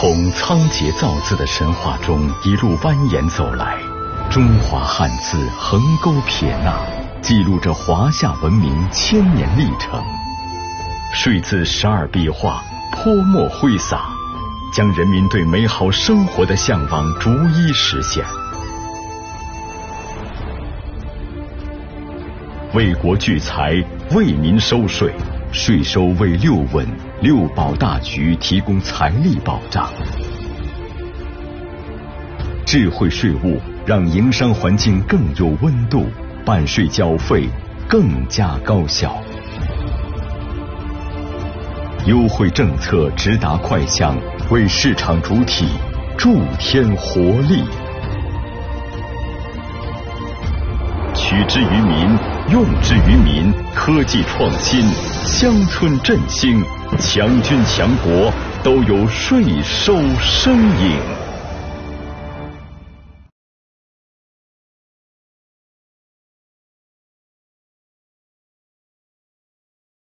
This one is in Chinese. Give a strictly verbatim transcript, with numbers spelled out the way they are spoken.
从仓颉造字的神话中一路蜿蜒走来，中华汉字横沟撇捺，记录着华夏文明千年历程。税字十二笔画泼墨挥洒，将人民对美好生活的向往逐一实现。为国聚财，为民收税，税收为六稳、六保大局提供财力保障。智慧税务让营商环境更有温度，办税缴费更加高效。优惠政策直达快枪，为市场主体助添活力。取之于民，用之于民，科技创新，乡村振兴，强军强国都有税收身影。